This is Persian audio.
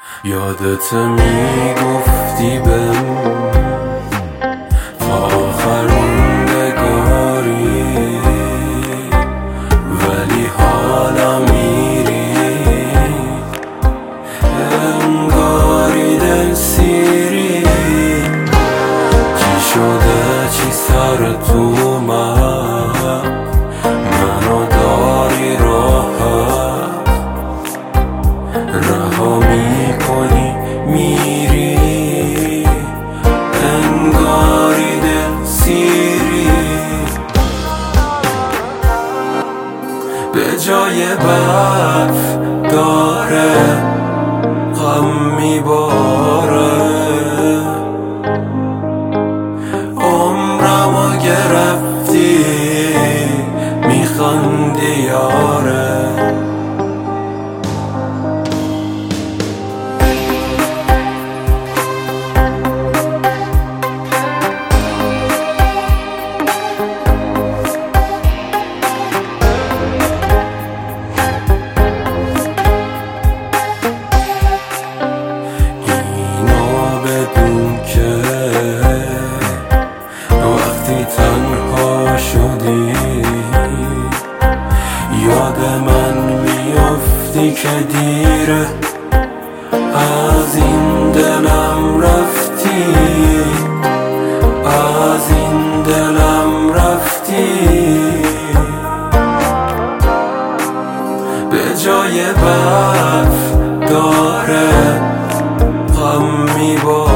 یادت میگفتی بهم تا آخر موندگاری، ولی حالا میری انگاری دل سیری. چی شده چی سرت اومد منو داری راحت رها میکنی میری انگاری دل سیری. به جای برف داره غم میباره، عمرمو گرفتی میخندی یاره. وقتی تنها شدی یاد من میافتی که دیره، از این دلم رفتی، از این دلم رفتی. به جای برف داره غم میباره،